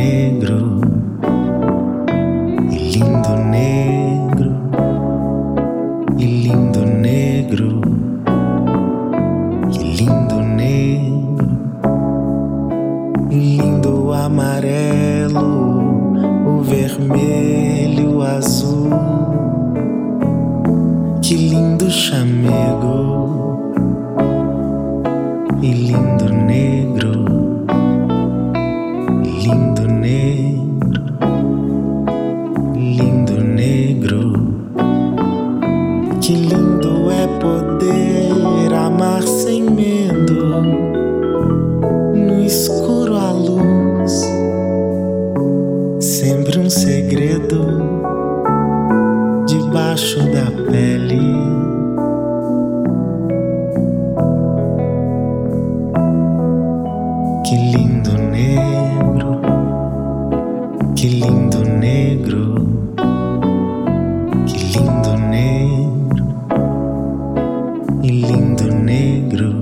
negro, e lindo negro, e lindo negro, e lindo negro, e lindo amarelo, o vermelho, o azul, que lindo chamego, e lindo negro, lindo negro, lindo negro. Que lindo é poder amar sem medo, no escuro a luz, sempre um segredo debaixo da pele. Que lindo negro, que lindo negro, que lindo negro, e lindo negro,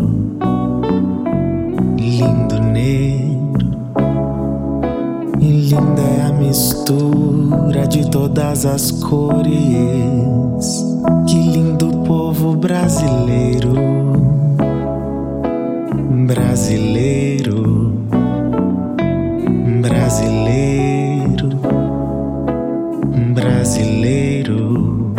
lindo negro, e linda é a mistura de todas as cores. Que lindo povo brasileiro, brasileiro, brasileiro, brasileiro,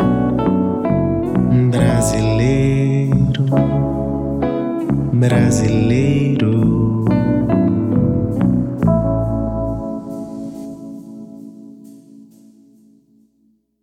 brasileiro, brasileiro.